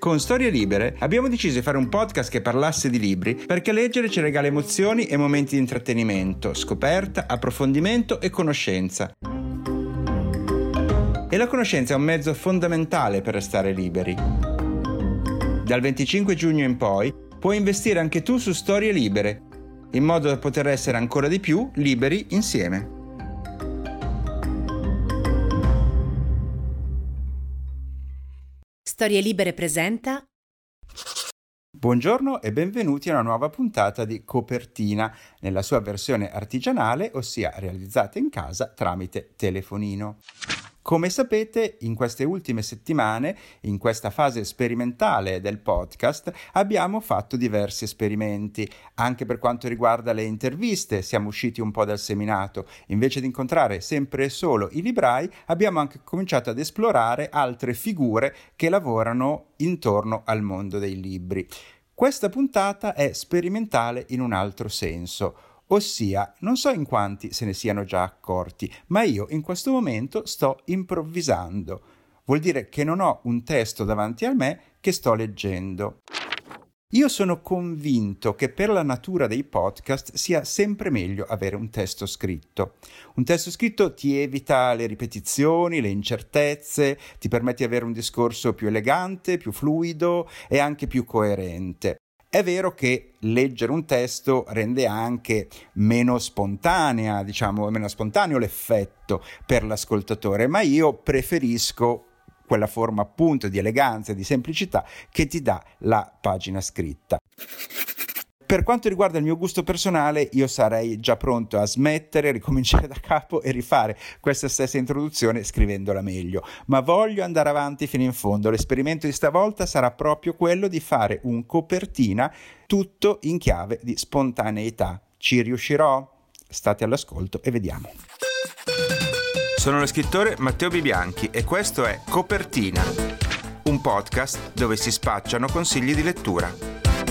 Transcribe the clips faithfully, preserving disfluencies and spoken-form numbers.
Con Storie Libere abbiamo deciso di fare un podcast che parlasse di libri perché leggere ci regala emozioni e momenti di intrattenimento, scoperta, approfondimento e conoscenza. E la conoscenza è un mezzo fondamentale per restare liberi. Dal venticinque giugno in poi puoi investire anche tu su Storie Libere, in modo da poter essere ancora di più liberi insieme. Storie Libere presenta. Buongiorno e benvenuti a una nuova puntata di Copertina, nella sua versione artigianale, ossia realizzata in casa tramite telefonino. Come sapete, in queste ultime settimane, in questa fase sperimentale del podcast, abbiamo fatto diversi esperimenti. Anche per quanto riguarda le interviste, siamo usciti un po' dal seminato. Invece di incontrare sempre e solo i librai, abbiamo anche cominciato ad esplorare altre figure che lavorano intorno al mondo dei libri. Questa puntata è sperimentale in un altro senso. Ossia, non so in quanti se ne siano già accorti, ma io in questo momento sto improvvisando. Vuol dire che non ho un testo davanti a me che sto leggendo. Io sono convinto che per la natura dei podcast sia sempre meglio avere un testo scritto. Un testo scritto ti evita le ripetizioni, le incertezze, ti permette di avere un discorso più elegante, più fluido e anche più coerente. È vero che leggere un testo rende anche meno spontanea, diciamo, meno spontaneo l'effetto per l'ascoltatore, ma io preferisco quella forma appunto di eleganza e di semplicità che ti dà la pagina scritta. Per quanto riguarda il mio gusto personale, io sarei già pronto a smettere, ricominciare da capo e rifare questa stessa introduzione scrivendola meglio. Ma voglio andare avanti fino in fondo. L'esperimento di stavolta sarà proprio quello di fare un copertina tutto in chiave di spontaneità. Ci riuscirò? State all'ascolto e vediamo. Sono lo scrittore Matteo Bibianchi e questo è Copertina, un podcast dove si spacciano consigli di lettura.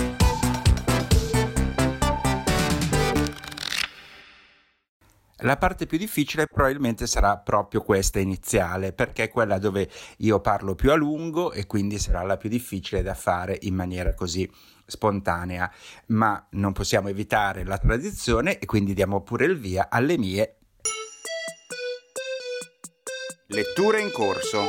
La parte più difficile probabilmente sarà proprio questa iniziale, perché è quella dove io parlo più a lungo e quindi sarà la più difficile da fare in maniera così spontanea, ma non possiamo evitare la tradizione e quindi diamo pure il via alle mie letture in corso.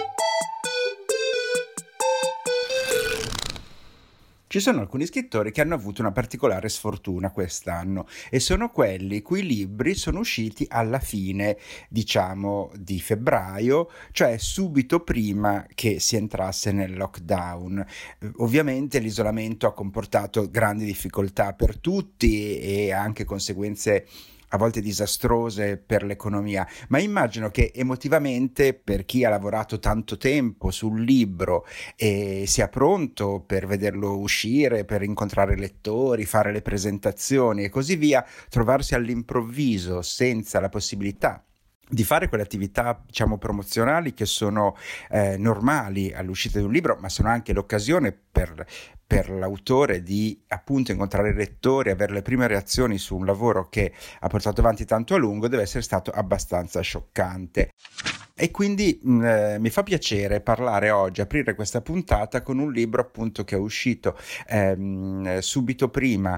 Ci sono alcuni scrittori che hanno avuto una particolare sfortuna quest'anno e sono quelli i cui libri sono usciti alla fine, diciamo, di febbraio, cioè subito prima che si entrasse nel lockdown. Ovviamente l'isolamento ha comportato grandi difficoltà per tutti e anche conseguenze a volte disastrose per l'economia, ma immagino che emotivamente per chi ha lavorato tanto tempo sul libro e sia pronto per vederlo uscire, per incontrare lettori, fare le presentazioni e così via, trovarsi all'improvviso senza la possibilità di fare quelle attività, diciamo, promozionali che sono eh, normali all'uscita di un libro, ma sono anche l'occasione per per l'autore di appunto incontrare lettori, avere le prime reazioni su un lavoro che ha portato avanti tanto a lungo, deve essere stato abbastanza scioccante. E quindi mh, mi fa piacere parlare oggi, aprire questa puntata con un libro appunto che è uscito ehm, subito prima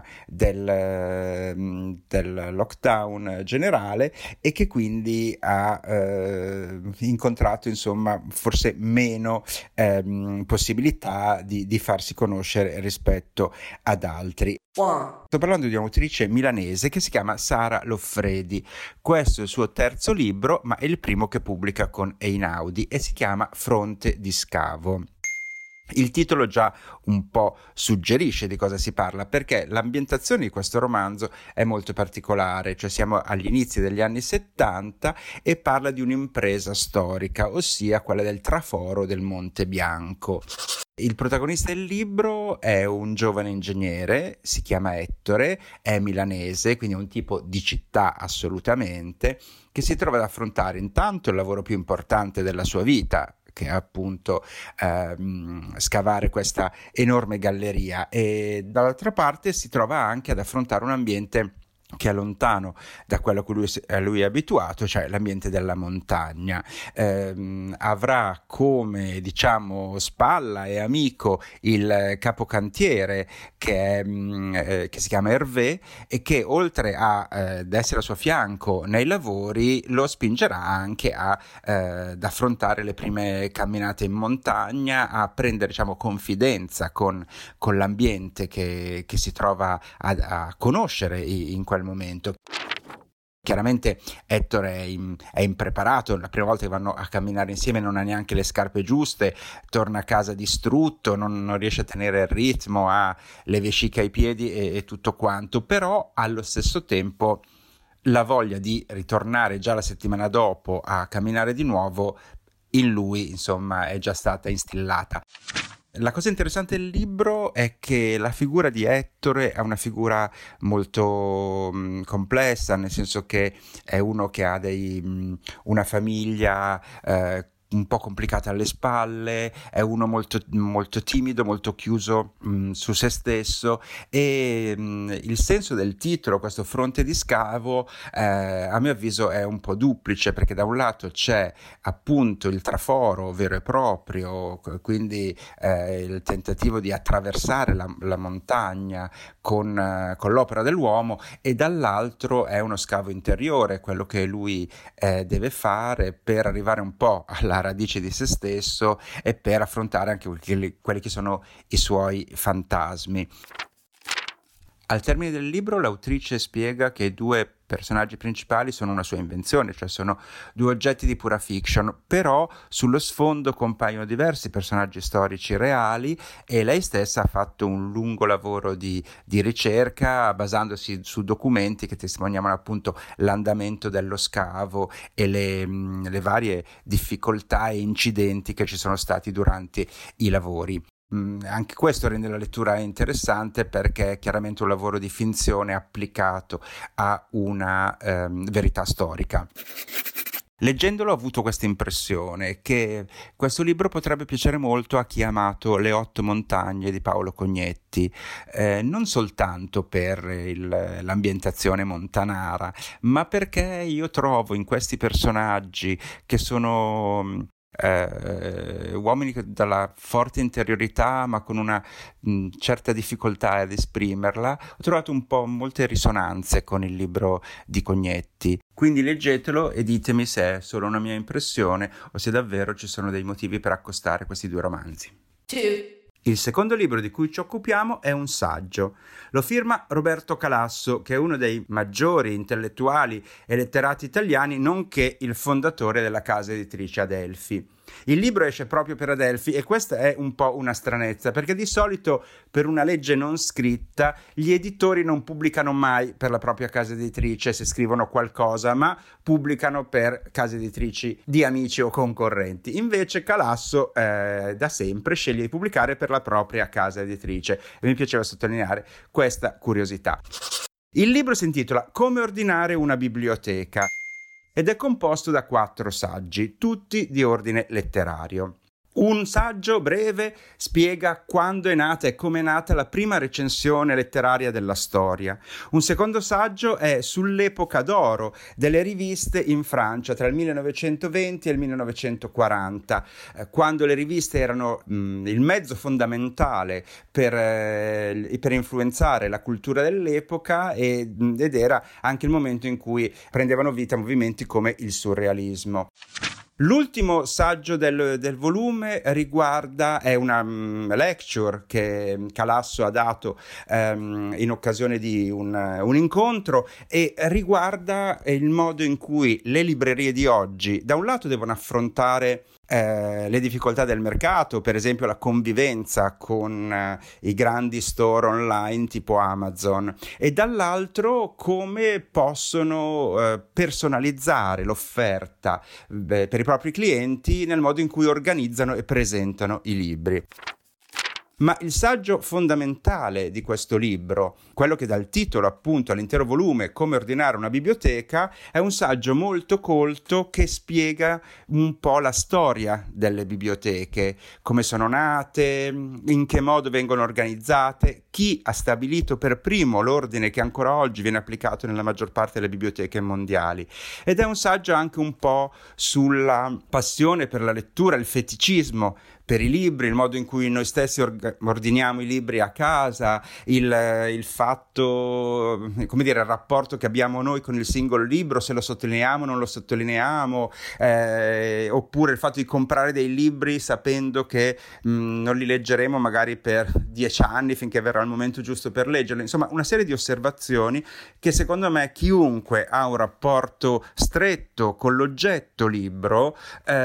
del, del lockdown generale e che quindi ha eh, incontrato insomma forse meno ehm, possibilità di, di farsi conoscere rispetto ad altri. Sto parlando di un'autrice milanese che si chiama Sara Loffredi. Questo è il suo terzo libro, ma è il primo che pubblica con Einaudi e si chiama Fronte di scavo. Il titolo già un po' suggerisce di cosa si parla, perché l'ambientazione di questo romanzo è molto particolare, cioè siamo agli inizi degli anni settanta e parla di un'impresa storica, ossia quella del traforo del Monte Bianco. Il protagonista del libro è un giovane ingegnere, si chiama Ettore, è milanese, quindi è un tipo di città assolutamente, che si trova ad affrontare intanto il lavoro più importante della sua vita, che è appunto ehm, scavare questa enorme galleria, e dall'altra parte si trova anche ad affrontare un ambiente che è lontano da quello a cui lui, a lui è abituato, cioè l'ambiente della montagna. Eh, avrà come, diciamo, spalla e amico il capocantiere che, è, eh, che si chiama Hervé, e che oltre a, eh, ad essere al suo fianco nei lavori, lo spingerà anche a, eh, ad affrontare le prime camminate in montagna, a prendere, diciamo, confidenza con, con l'ambiente che, che si trova a, a conoscere in quel momento. Chiaramente Ettore è, in, è impreparato, la prima volta che vanno a camminare insieme non ha neanche le scarpe giuste, torna a casa distrutto, non, non riesce a tenere il ritmo, ha le vesciche ai piedi e, e tutto quanto, però allo stesso tempo la voglia di ritornare già la settimana dopo a camminare di nuovo in lui, insomma, è già stata instillata. La cosa interessante del libro è che la figura di Ettore è una figura molto mh, complessa, nel senso che è uno che ha dei, mh, una famiglia eh, un po' complicata alle spalle, è uno molto, molto timido, molto chiuso mh, su se stesso, e mh, il senso del titolo, questo Fronte di scavo, eh, a mio avviso è un po' duplice, perché da un lato c'è appunto il traforo vero e proprio, quindi eh, il tentativo di attraversare la, la montagna con, eh, con l'opera dell'uomo, e dall'altro è uno scavo interiore, quello che lui eh, deve fare per arrivare un po' alla radice di se stesso e per affrontare anche quelli, quelli che sono i suoi fantasmi. Al termine del libro l'autrice spiega che i due personaggi principali sono una sua invenzione, cioè sono due oggetti di pura fiction, però sullo sfondo compaiono diversi personaggi storici reali, e lei stessa ha fatto un lungo lavoro di, di ricerca basandosi su documenti che testimoniavano appunto l'andamento dello scavo e le, le varie difficoltà e incidenti che ci sono stati durante i lavori. Mm, anche questo rende la lettura interessante, perché è chiaramente un lavoro di finzione applicato a una ehm, verità storica. Leggendolo ho avuto questa impressione che questo libro potrebbe piacere molto a chi ha amato Le otto montagne di Paolo Cognetti, eh, non soltanto per il, l'ambientazione montanara, ma perché io trovo in questi personaggi, che sono Eh, uomini dalla forte interiorità ma con una mh, certa difficoltà ad esprimerla, ho trovato un po' molte risonanze con il libro di Cognetti, quindi leggetelo e ditemi se è solo una mia impressione o se davvero ci sono dei motivi per accostare questi due romanzi. Two. Il secondo libro di cui ci occupiamo è un saggio. Lo firma Roberto Calasso, che è uno dei maggiori intellettuali e letterati italiani, nonché il fondatore della casa editrice Adelphi. Il libro esce proprio per Adelphi, e questa è un po' una stranezza, perché di solito per una legge non scritta gli editori non pubblicano mai per la propria casa editrice se scrivono qualcosa, ma pubblicano per case editrici di amici o concorrenti. Invece Calasso eh, da sempre sceglie di pubblicare per la propria casa editrice, e mi piaceva sottolineare questa curiosità. Il libro si intitola Come ordinare una biblioteca ed è composto da quattro saggi, tutti di ordine letterario. Un saggio breve spiega quando è nata e come è nata la prima recensione letteraria della storia. Un secondo saggio è sull'epoca d'oro delle riviste in Francia tra il millenovecentoventi e il millenovecentoquaranta, eh, quando le riviste erano mh, il mezzo fondamentale per, eh, per influenzare la cultura dell'epoca, e, ed era anche il momento in cui prendevano vita movimenti come il surrealismo. L'ultimo saggio del, del volume riguarda, è una um, lecture che Calasso ha dato um, in occasione di un, un incontro, e riguarda il modo in cui le librerie di oggi da un lato devono affrontare Eh, le difficoltà del mercato, per esempio la convivenza con eh, i grandi store online tipo Amazon, e dall'altro come possono eh, personalizzare l'offerta beh, per i propri clienti nel modo in cui organizzano e presentano i libri. Ma il saggio fondamentale di questo libro, quello che dà il titolo appunto all'intero volume, Come ordinare una biblioteca, è un saggio molto colto che spiega un po' la storia delle biblioteche, come sono nate, in che modo vengono organizzate, chi ha stabilito per primo l'ordine che ancora oggi viene applicato nella maggior parte delle biblioteche mondiali. Ed è un saggio anche un po' sulla passione per la lettura, il feticismo per i libri, il modo in cui noi stessi orga- ordiniamo i libri a casa, il, il fatto, come dire, il rapporto che abbiamo noi con il singolo libro, se lo sottolineiamo o non lo sottolineiamo, eh, oppure il fatto di comprare dei libri sapendo che mh, non li leggeremo magari per dieci anni finché verrà il momento giusto per leggerli. Insomma, una serie di osservazioni che secondo me chiunque ha un rapporto stretto con l'oggetto libro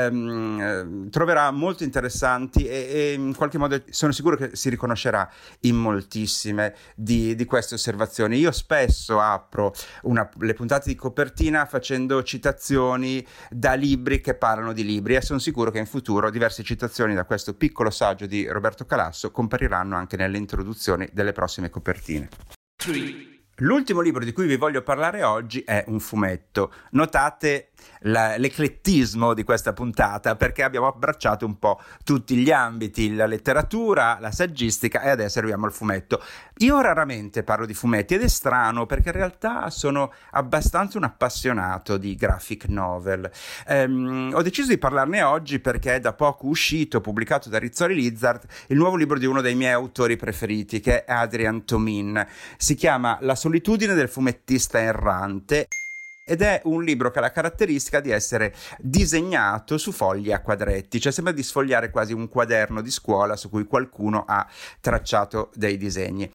ehm, troverà molto interessante e, e in qualche modo sono sicuro che si riconoscerà in moltissime di, di queste osservazioni. Io spesso apro una, le puntate di copertina facendo citazioni da libri che parlano di libri e sono sicuro che in futuro diverse citazioni da questo piccolo saggio di Roberto Calasso compariranno anche nelle introduzioni delle prossime copertine. tre. L'ultimo libro di cui vi voglio parlare oggi è un fumetto. Notate la, l'eclettismo di questa puntata perché abbiamo abbracciato un po' tutti gli ambiti, la letteratura, la saggistica e adesso arriviamo al fumetto. Io raramente parlo di fumetti ed è strano perché in realtà sono abbastanza un appassionato di graphic novel. Ehm, ho deciso di parlarne oggi perché è da poco uscito, pubblicato da Rizzoli Lizard, il nuovo libro di uno dei miei autori preferiti che è Adrian Tomin. Si chiama La solitudine del fumettista errante ed è un libro che ha la caratteristica di essere disegnato su fogli a quadretti, cioè sembra di sfogliare quasi un quaderno di scuola su cui qualcuno ha tracciato dei disegni.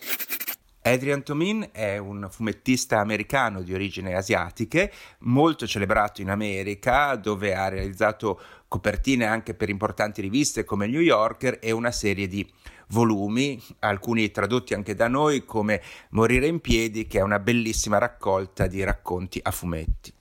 Adrian Tomin è un fumettista americano di origini asiatiche, molto celebrato in America, dove ha realizzato copertine anche per importanti riviste come New Yorker e una serie di volumi, alcuni tradotti anche da noi come Morire in piedi, che è una bellissima raccolta di racconti a fumetti.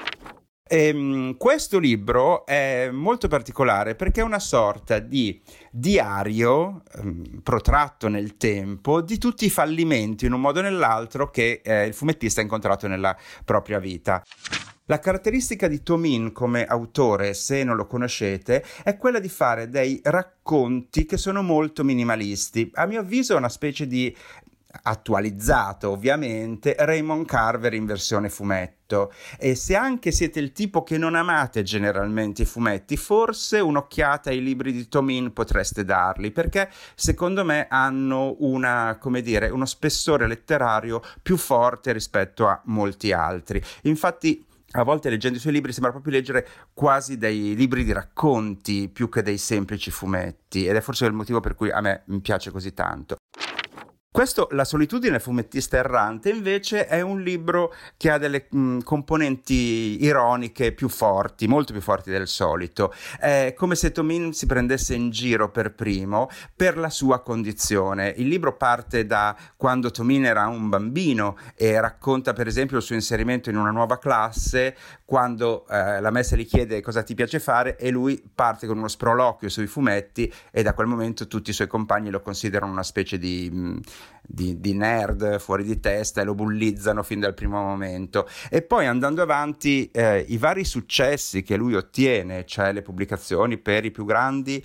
E, questo libro è molto particolare perché è una sorta di diario um, protratto nel tempo di tutti i fallimenti in un modo o nell'altro che eh, il fumettista ha incontrato nella propria vita. La caratteristica di Tomin come autore, se non lo conoscete, è quella di fare dei racconti che sono molto minimalisti. A mio avviso è una specie di attualizzato, ovviamente, Raymond Carver in versione fumetto. E se anche siete il tipo che non amate generalmente i fumetti, forse un'occhiata ai libri di Tomin potreste darli, perché secondo me hanno una, come dire, uno spessore letterario più forte rispetto a molti altri. Infatti a volte leggendo i suoi libri sembra proprio leggere quasi dei libri di racconti più che dei semplici fumetti ed è forse il motivo per cui a me mi piace così tanto. Questo, La solitudine fumettista errante, invece è un libro che ha delle mh, componenti ironiche più forti, molto più forti del solito. È come se Tomin si prendesse in giro per primo per la sua condizione. Il libro parte da quando Tomin era un bambino e racconta per esempio il suo inserimento in una nuova classe, quando eh, la maestra gli chiede cosa ti piace fare e lui parte con uno sproloquio sui fumetti e da quel momento tutti i suoi compagni lo considerano una specie di... Mh, Di, di nerd fuori di testa e lo bullizzano fin dal primo momento. E poi andando avanti eh, i vari successi che lui ottiene, cioè le pubblicazioni per i più grandi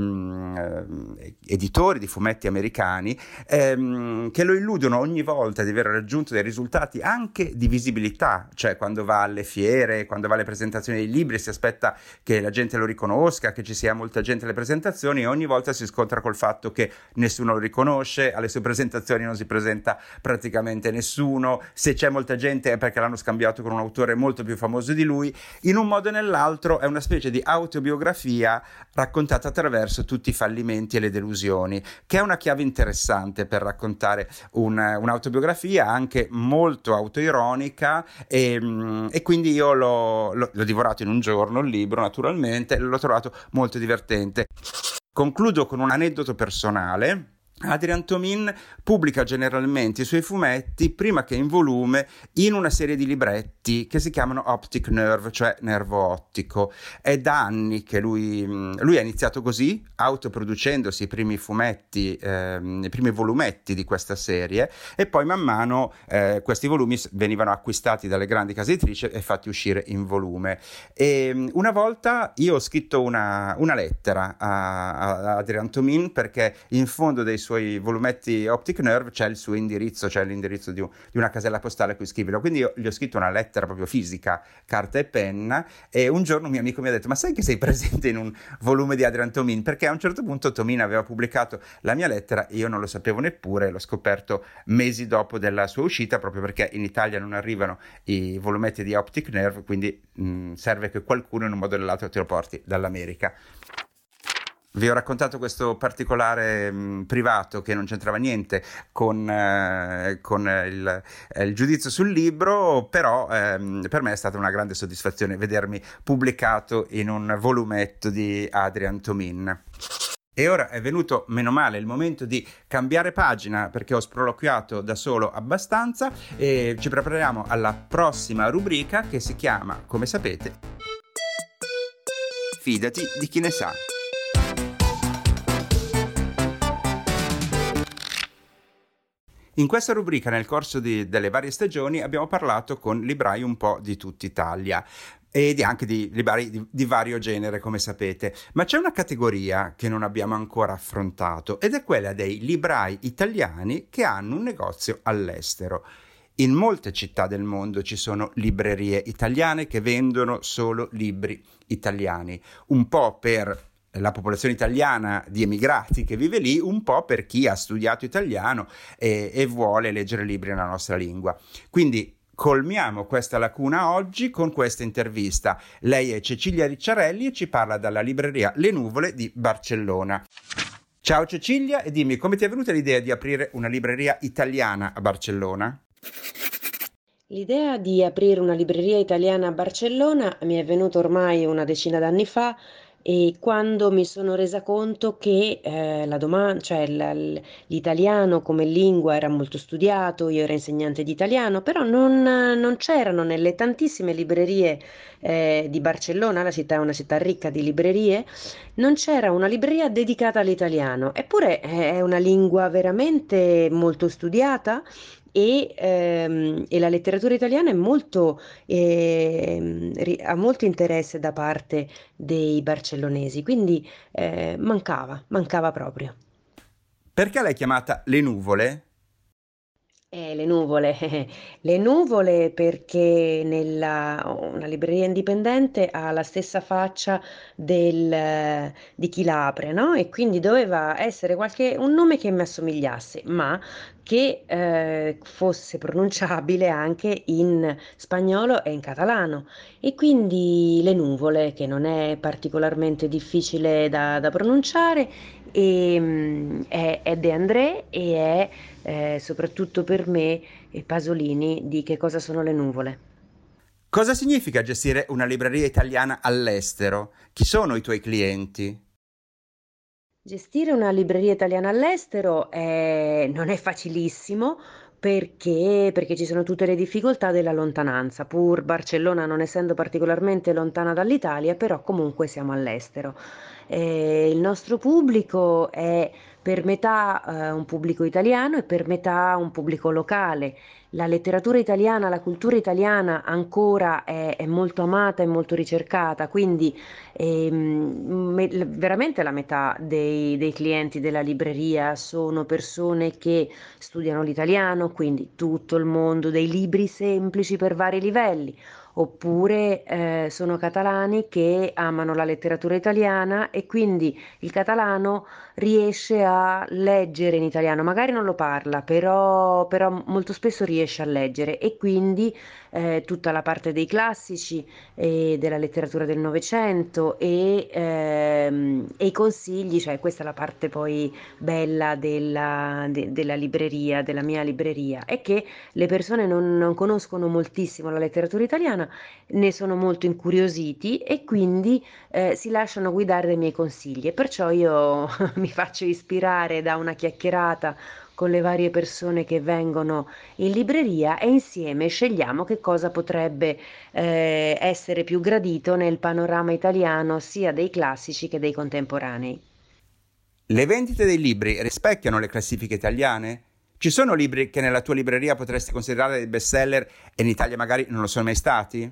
ehm, editori di fumetti americani ehm, che lo illudono ogni volta di aver raggiunto dei risultati anche di visibilità, cioè quando va alle fiere, quando va alle presentazioni dei libri si aspetta che la gente lo riconosca, che ci sia molta gente alle presentazioni e ogni volta si scontra col fatto che nessuno lo riconosce, alle sue presentazioni non si presenta praticamente nessuno, se c'è molta gente è perché l'hanno scambiato con un autore molto più famoso di lui. In un modo o nell'altro è una specie di autobiografia raccontata attraverso tutti i fallimenti e le delusioni, che è una chiave interessante per raccontare un, un'autobiografia anche molto autoironica e, e quindi io l'ho, l'ho, l'ho divorato in un giorno il libro, naturalmente l'ho trovato molto divertente. Concludo con un aneddoto personale. Adrian Tomin pubblica generalmente i suoi fumetti, prima che in volume, in una serie di libretti che si chiamano Optic Nerve, cioè nervo ottico. È da anni che lui, lui ha iniziato così, autoproducendosi i primi fumetti, ehm, i primi volumetti di questa serie, e poi man mano eh, questi volumi venivano acquistati dalle grandi case editrici e fatti uscire in volume. E una volta io ho scritto una, una lettera a, a Adrian Tomin, perché in fondo dei suoi volumetti Optic Nerve c'è il suo indirizzo, c'è l'indirizzo di, un, di una casella postale a cui scriverlo, quindi io gli ho scritto una lettera proprio fisica, carta e penna, e un giorno un mio amico mi ha detto: ma sai che sei presente in un volume di Adrian Tomin? Perché a un certo punto Tomin aveva pubblicato la mia lettera, io non lo sapevo neppure, l'ho scoperto mesi dopo della sua uscita, proprio perché in Italia non arrivano i volumetti di Optic Nerve, quindi mh, serve che qualcuno in un modo o nell'altro te lo porti dall'America. Vi ho raccontato questo particolare mh, privato che non c'entrava niente con, eh, con il, eh, il giudizio sul libro, però ehm, per me è stata una grande soddisfazione vedermi pubblicato in un volumetto di Adrian Tomin. E ora è venuto, meno male, il momento di cambiare pagina, perché ho sproloquiato da solo abbastanza, e ci prepariamo alla prossima rubrica, che si chiama, come sapete, Fidati di chi ne sa. In questa rubrica, nel corso di, delle varie stagioni, abbiamo parlato con librai un po' di tutta Italia ed anche di librai di, di vario genere, come sapete. Ma c'è una categoria che non abbiamo ancora affrontato, ed è quella dei librai italiani che hanno un negozio all'estero. In molte città del mondo ci sono librerie italiane che vendono solo libri italiani, un po' per la popolazione italiana di emigrati che vive lì, un po' per chi ha studiato italiano e, e vuole leggere libri nella nostra lingua. Quindi colmiamo questa lacuna oggi con questa intervista. Lei è Cecilia Ricciarelli e ci parla dalla libreria Le Nuvole di Barcellona. Ciao Cecilia, e dimmi, come ti è venuta l'idea di aprire una libreria italiana a Barcellona? L'idea di aprire una libreria italiana a Barcellona mi è venuta ormai una decina d'anni fa, e quando mi sono resa conto che eh, la domanda, cioè l- l- l'italiano come lingua era molto studiato, io ero insegnante di italiano, però non, non c'erano nelle tantissime librerie eh, di Barcellona. La città è una città ricca di librerie, non c'era una libreria dedicata all'italiano, eppure eh, è una lingua veramente molto studiata, e, ehm, e la letteratura italiana è molto, ehm, ri- ha molto interesse da parte dei barcellonesi, quindi eh, mancava, mancava proprio. Perché l'hai chiamata Le Nuvole? Eh, le nuvole, le nuvole perché nella, una libreria indipendente ha la stessa faccia del, di chi la apre, no? E quindi doveva essere qualche, un nome che mi assomigliasse, ma che eh, fosse pronunciabile anche in spagnolo e in catalano. E quindi le nuvole, che non è particolarmente difficile da, da pronunciare, e, mm, è, è De André, e è eh, soprattutto per me e Pasolini, di che cosa sono le nuvole. Cosa significa gestire una libreria italiana all'estero? Chi sono i tuoi clienti? Gestire una libreria italiana all'estero è- non è facilissimo, perché, perché ci sono tutte le difficoltà della lontananza. Pur Barcellona non essendo particolarmente lontana dall'Italia, però comunque siamo all'estero. Eh, il nostro pubblico è per metà eh, un pubblico italiano e per metà un pubblico locale. La letteratura italiana, la cultura italiana ancora è, è molto amata e molto ricercata, quindi ehm, me- veramente la metà dei, dei clienti della libreria sono persone che studiano l'italiano, quindi tutto il mondo dei libri semplici per vari livelli, oppure eh, sono catalani che amano la letteratura italiana, e quindi il catalano riesce a leggere in italiano, magari non lo parla, però, però molto spesso riesce a leggere, e quindi eh, tutta la parte dei classici e della letteratura del Novecento, e, ehm, e i consigli, cioè questa è la parte poi bella della, de- della libreria, della mia libreria, è che le persone non, non conoscono moltissimo la letteratura italiana, persona, ne sono molto incuriositi e quindi eh, si lasciano guidare dai miei consigli e perciò io mi faccio ispirare da una chiacchierata con le varie persone che vengono in libreria e insieme scegliamo che cosa potrebbe eh, essere più gradito nel panorama italiano sia dei classici che dei contemporanei. Le vendite dei libri rispecchiano le classifiche italiane? Ci sono libri che nella tua libreria potresti considerare dei bestseller e in Italia magari non lo sono mai stati?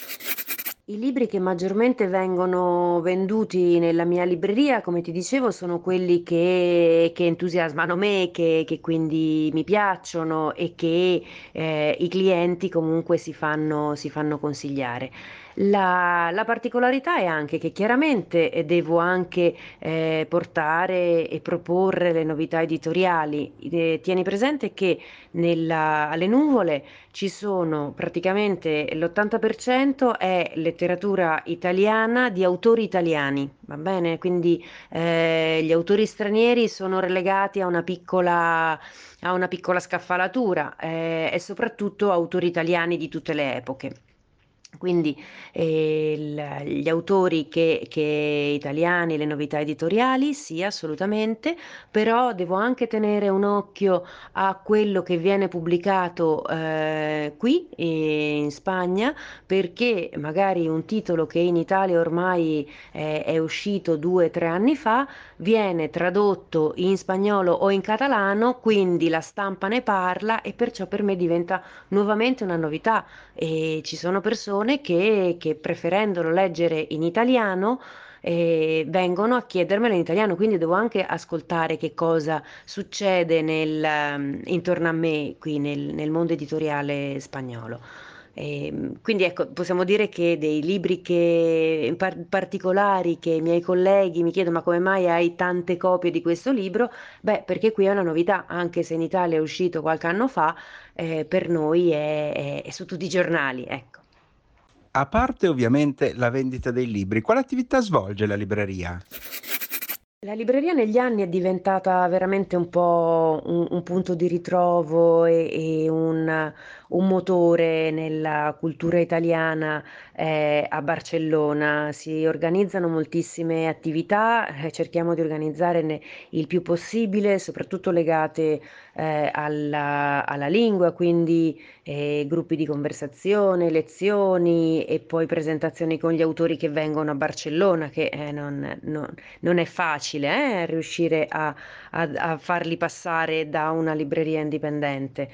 I libri che maggiormente vengono venduti nella mia libreria, come ti dicevo, sono quelli che, che entusiasmano me, che, che quindi mi piacciono e che eh, i clienti comunque si fanno, si fanno consigliare. La, la particolarità è anche che chiaramente eh, devo anche eh, portare e proporre le novità editoriali. Eh, tieni presente che nella, alle nuvole ci sono praticamente l'ottanta per cento è letteratura italiana di autori italiani, va bene? Quindi eh, gli autori stranieri sono relegati a una piccola, a una piccola scaffalatura eh, e soprattutto autori italiani di tutte le epoche. Quindi eh, il- gli autori che, che italiani, le novità editoriali, sì, assolutamente, però devo anche tenere un occhio a quello che viene pubblicato eh, qui eh, in Spagna, perché magari un titolo che in Italia ormai eh, è uscito due o tre anni fa viene tradotto in spagnolo o in catalano, quindi la stampa ne parla e perciò per me diventa nuovamente una novità e ci sono persone che, che preferendolo leggere in italiano eh, vengono a chiedermelo in italiano, quindi devo anche ascoltare che cosa succede nel, ehm, intorno a me qui nel, nel mondo editoriale spagnolo. E, quindi ecco, possiamo dire che dei libri che, in par- particolari che i miei colleghi mi chiedono ma come mai hai tante copie di questo libro? Beh, perché qui è una novità, anche se in Italia è uscito qualche anno fa, eh, per noi è, è- è su tutti i giornali, ecco. A parte ovviamente la vendita dei libri, quale attività svolge la libreria? La libreria negli anni è diventata veramente un po' un, un punto di ritrovo e, e un, un motore nella cultura italiana eh, a Barcellona. Si organizzano moltissime attività, eh, cerchiamo di organizzarne il più possibile, soprattutto legate eh, alla, alla lingua, quindi eh, gruppi di conversazione, lezioni e poi presentazioni con gli autori che vengono a Barcellona, che eh, non, non- non è facile eh, riuscire a, a- a farli passare da una libreria indipendente.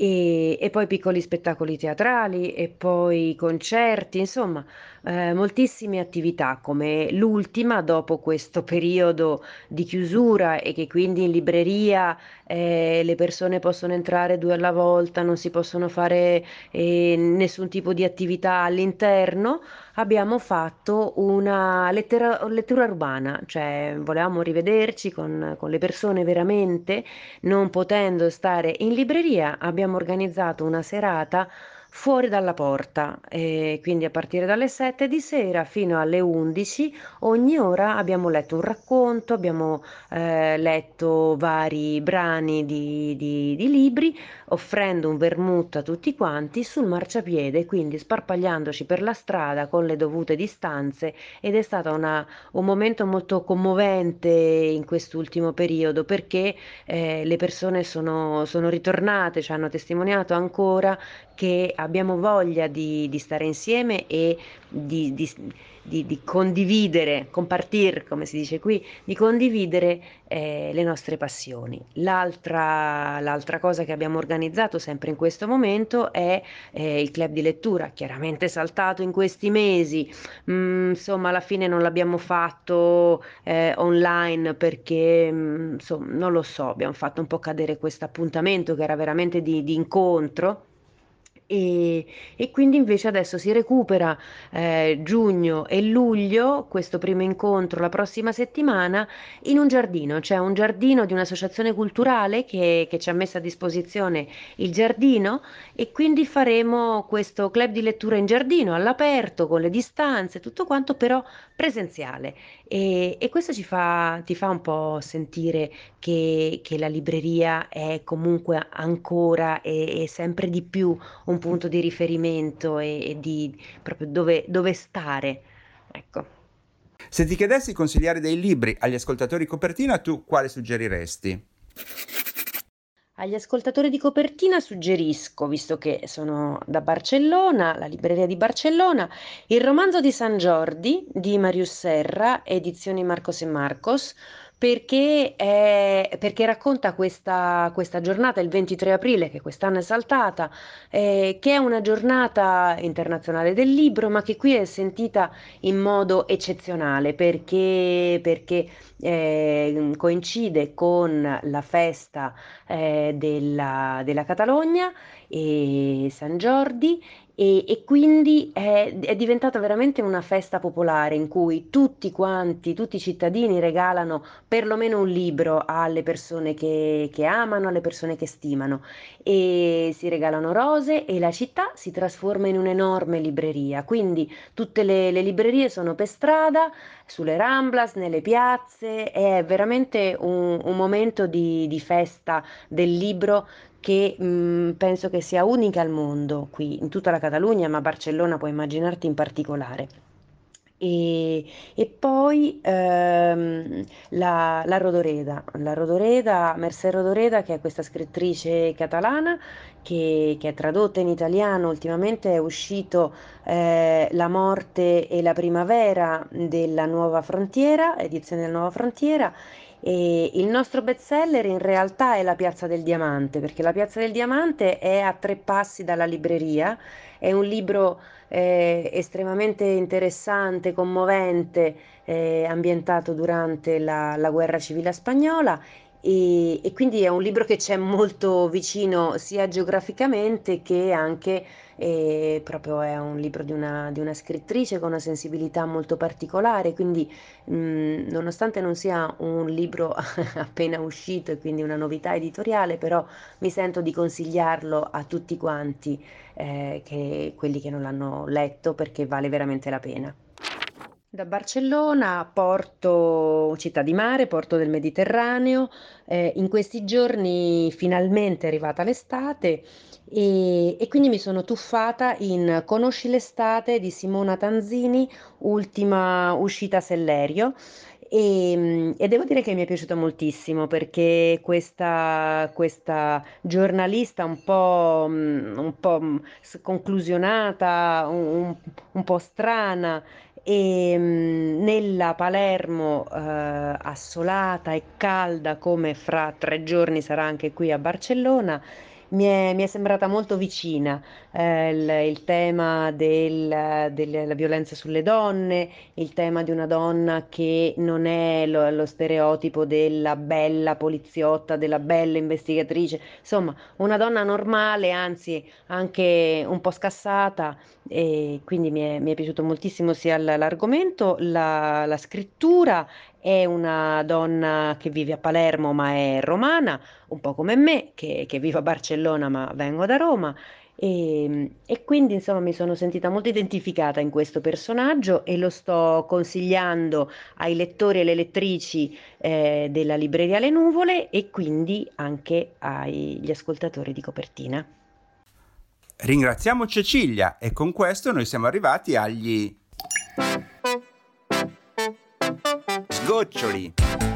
E, e poi piccoli spettacoli teatrali e poi concerti, insomma, eh, moltissime attività come l'ultima dopo questo periodo di chiusura e che quindi in libreria eh, le persone possono entrare due alla volta, non si possono fare eh, nessun tipo di attività all'interno. Abbiamo fatto una lettera- lettura urbana, cioè volevamo rivederci con, con le persone veramente, non potendo stare in libreria, abbiamo organizzato una serata fuori dalla porta, e quindi a partire dalle sette di sera fino alle undici, ogni ora abbiamo letto un racconto, abbiamo eh, letto vari brani di, di di libri offrendo un vermouth a tutti quanti sul marciapiede, quindi sparpagliandoci per la strada con le dovute distanze ed è stato una- un momento molto commovente in quest'ultimo periodo perché eh, le persone sono, sono ritornate, ci hanno testimoniato ancora che abbiamo voglia di, di stare insieme e di, di- di- di condividere, compartir, come si dice qui, di condividere eh, le nostre passioni. L'altra, l'altra cosa che abbiamo organizzato sempre in questo momento è eh, il club di lettura, chiaramente saltato in questi mesi. Mm, insomma, alla fine non l'abbiamo fatto eh, online perché, mm, insomma, non lo so, abbiamo fatto un po' cadere questo appuntamento che era veramente di, di incontro. E, e quindi invece adesso si recupera eh, giugno e luglio, questo primo incontro la prossima settimana, in un giardino. C'è un giardino di un'associazione culturale che, che ci ha messo a disposizione il giardino e quindi faremo questo club di lettura in giardino, all'aperto, con le distanze, tutto quanto, però presenziale. E, e questo ci fa, ti fa un po' sentire che, che la libreria è comunque ancora e, e sempre di più un un punto di riferimento e, e di proprio dove, dove stare, ecco. Se ti chiedessi di consigliare dei libri agli ascoltatori di copertina, tu quale suggeriresti? Agli ascoltatori di copertina suggerisco, visto che sono da Barcellona, la libreria di Barcellona, il romanzo di San Jordi di Marius Serra, edizioni Marcos e Marcos, perché, è- perché racconta questa, questa giornata, il ventitré aprile, che quest'anno è saltata, eh, che è una giornata internazionale del libro, ma che qui è sentita in modo eccezionale, perché, perché eh, coincide con la festa eh, della, della Catalogna e San Jordi e, e quindi è, è diventata veramente una festa popolare in cui tutti quanti, tutti i cittadini regalano perlomeno un libro alle persone che, che amano, alle persone che stimano e si regalano rose e la città si trasforma in un'enorme libreria. Quindi tutte le, le librerie sono per strada, sulle Ramblas, nelle piazze, è veramente un, un momento di, di festa del libro che mh, penso che sia unica al mondo, qui in tutta la Catalogna, ma Barcellona puoi immaginarti in particolare. E, e poi ehm, la, la Rodoreda, la Rodoreda, Mercè Rodoreda, che è questa scrittrice catalana che, che è tradotta in italiano, ultimamente è uscito eh, La morte e la primavera della Nuova Frontiera, edizione della Nuova Frontiera, e il nostro bestseller in realtà è La Piazza del Diamante, perché La Piazza del Diamante è a tre passi dalla libreria, è un libro eh, estremamente interessante, commovente, eh, ambientato durante la, la guerra civile spagnola. E, e quindi è un libro che c'è molto vicino sia geograficamente che anche eh, proprio è un libro di una, di una scrittrice con una sensibilità molto particolare, quindi mh, nonostante non sia un libro appena uscito e quindi una novità editoriale, però mi sento di consigliarlo a tutti quanti, eh, che, quelli che non l'hanno letto, perché vale veramente la pena. Da Barcellona, porto, città di mare, porto del Mediterraneo, eh, in questi giorni finalmente è arrivata l'estate e, e quindi mi sono tuffata in Conosci l'estate di Simona Tanzini, ultima uscita Sellerio. E, mm, e devo dire che mi è piaciuto moltissimo perché questa, questa giornalista un po', mm, un po' mm, conclusionata, un, un un po' strana, e mh, nella Palermo eh, assolata e calda come fra tre giorni sarà anche qui a Barcellona, mi è, mi è sembrata molto vicina eh, il, il tema del- della violenza sulle donne, il tema di una donna che non è lo, lo stereotipo della bella poliziotta, della bella investigatrice, insomma, una donna normale, anzi anche un po' scassata e quindi mi è, mi è piaciuto moltissimo sia l- l'argomento, la, la scrittura. È una donna che vive a Palermo ma è romana, un po' come me, che, che vivo a Barcellona ma vengo da Roma. E, e quindi insomma mi sono sentita molto identificata in questo personaggio e lo sto consigliando ai lettori e alle lettrici eh, della libreria Le Nuvole e quindi anche agli ascoltatori di copertina. Ringraziamo Cecilia e con questo noi siamo arrivati agli sgoccioli.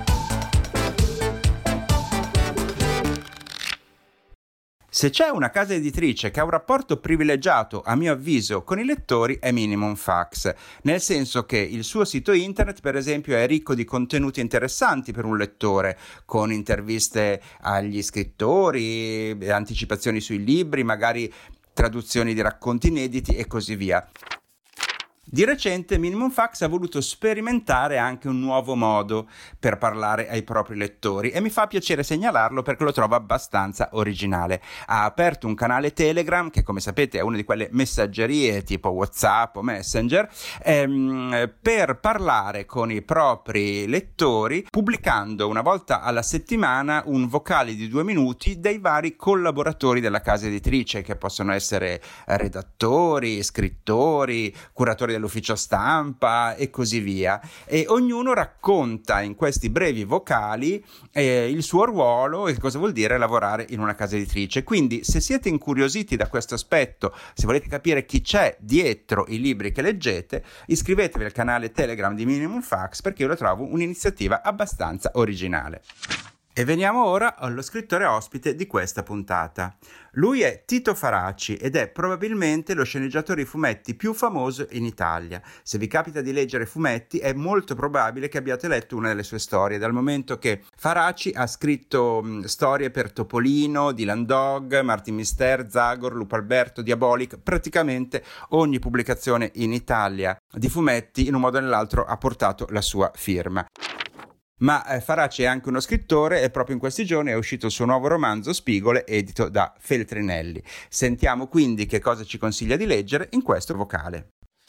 Se c'è una casa editrice che ha un rapporto privilegiato, a mio avviso, con i lettori è Minimum Fax, nel senso che il suo sito internet, per esempio, è ricco di contenuti interessanti per un lettore, con interviste agli scrittori, anticipazioni sui libri, magari traduzioni di racconti inediti e così via. Di recente Minimum Fax ha voluto sperimentare anche un nuovo modo per parlare ai propri lettori e mi fa piacere segnalarlo perché lo trovo abbastanza originale. Ha aperto un canale Telegram che, come sapete, è una di quelle messaggerie tipo WhatsApp o Messenger ehm, per parlare con i propri lettori, pubblicando una volta alla settimana un vocale di due minuti dei vari collaboratori della casa editrice, che possono essere redattori, scrittori, curatori direttori dell'ufficio stampa e così via, e ognuno racconta in questi brevi vocali eh, il suo ruolo e cosa vuol dire lavorare in una casa editrice. Quindi se siete incuriositi da questo aspetto, se volete capire chi c'è dietro i libri che leggete, iscrivetevi al canale Telegram di Minimum Fax, perché io lo trovo un'iniziativa abbastanza originale. E veniamo ora allo scrittore ospite di questa puntata. Lui è Tito Faraci ed è probabilmente lo sceneggiatore di fumetti più famoso in Italia. Se vi capita di leggere fumetti è molto probabile che abbiate letto una delle sue storie, dal momento che Faraci ha scritto mh, storie per Topolino, Dylan Dog, Martin Mister, Zagor, Lupo Alberto, Diabolic. Praticamente ogni pubblicazione in Italia di fumetti in un modo o nell'altro ha portato la sua firma. Ma eh, Faraci è anche uno scrittore e proprio in questi giorni è uscito il suo nuovo romanzo Spigole, edito da Feltrinelli. Sentiamo quindi che cosa ci consiglia di leggere in questo vocale.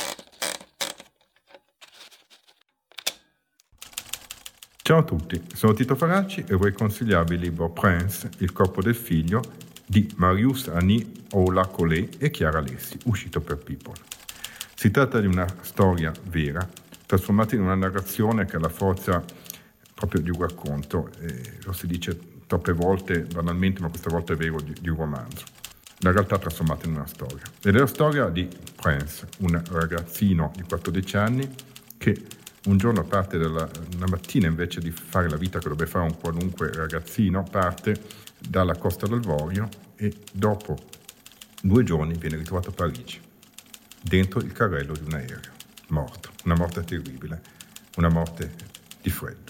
Ciao a tutti, sono Tito Faraci e vorrei consigliarvi il libro Prince, il corpo del figlio di Marius Ani Oula-Collet e Chiara Alessi, uscito per People. Si tratta di una storia vera, trasformata in una narrazione che ha la forza proprio di un racconto, eh, lo si dice troppe volte banalmente, ma questa volta è vero, di, di un romanzo. La realtà trasformata in una storia. Ed è la storia di Prince, un ragazzino di quattordici anni che un giorno parte dalla una mattina, invece di fare la vita che dovrebbe fare un qualunque ragazzino, parte dalla Costa d'Avorio e dopo due giorni viene ritrovato a Parigi, dentro il carrello di un aereo, morto. Una morte terribile, una morte di freddo.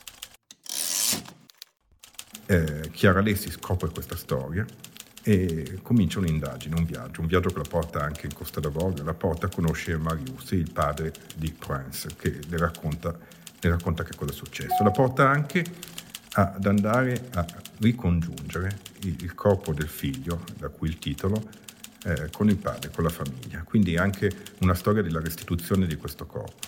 Eh, Chiara Alessi scopre questa storia e comincia un'indagine, un viaggio, un viaggio che la porta anche in Costa d'Avorio, la porta a conoscere Marius, il padre di Prince, che le racconta, le racconta che cosa è successo. La porta anche ad andare a ricongiungere il, il corpo del figlio, da cui il titolo, eh, con il padre, con la famiglia. Quindi anche una storia della restituzione di questo corpo.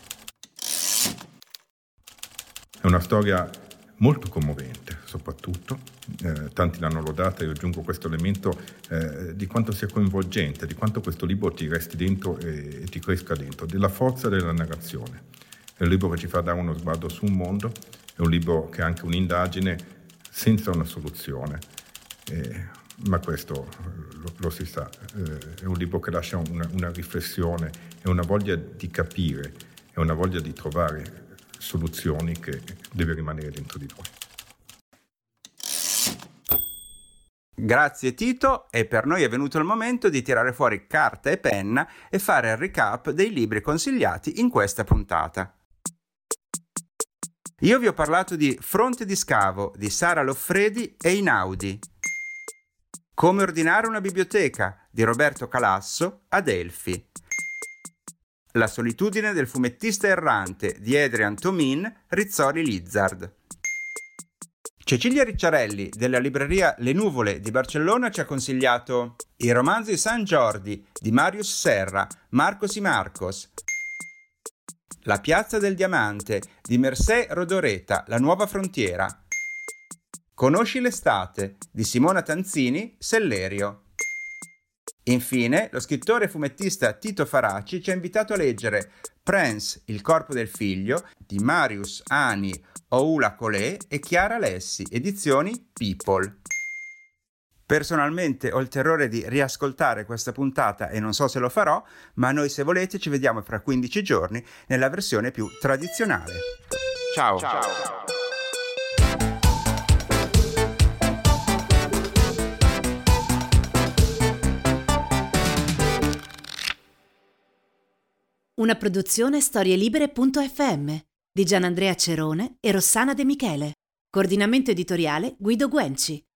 È una storia molto commovente, soprattutto, eh, tanti l'hanno lodata, io aggiungo questo elemento eh, di quanto sia coinvolgente, di quanto questo libro ti resti dentro e, e ti cresca dentro, della forza della narrazione. È un libro che ci fa dare uno sguardo su un mondo, è un libro che è anche un'indagine senza una soluzione, eh, ma questo lo, lo si sa, eh, è un libro che lascia una, una riflessione e una voglia di capire, e una voglia di trovare soluzioni che deve rimanere dentro di noi. Grazie Tito, e per noi è venuto il momento di tirare fuori carta e penna e fare il recap dei libri consigliati in questa puntata. Io vi ho parlato di Fronte di scavo di Sara Loffredi e Inaudi, Come ordinare una biblioteca di Roberto Calasso, Adelphi, La solitudine del fumettista errante di Adrian Tomin, Rizzoli Lizard. Cecilia Ricciarelli della libreria Le Nuvole di Barcellona ci ha consigliato il romanzo di San Jordi di Marius Serra, Marcos y Marcos, La piazza del diamante di Mercé Rodoreta, La nuova frontiera, Conosci l'estate di Simona Tanzini, Sellerio. Infine, lo scrittore e fumettista Tito Faraci ci ha invitato a leggere Prince, il corpo del figlio di Marius Ani Oula-Collet e Chiara Alessi, edizioni People. Personalmente ho il terrore di riascoltare questa puntata e non so se lo farò, ma noi, se volete, ci vediamo fra quindici giorni nella versione più tradizionale. Ciao! Ciao. Una produzione storielibere punto effe emme di Gianandrea Cerone e Rossana De Michele. Coordinamento editoriale Guido Guenci.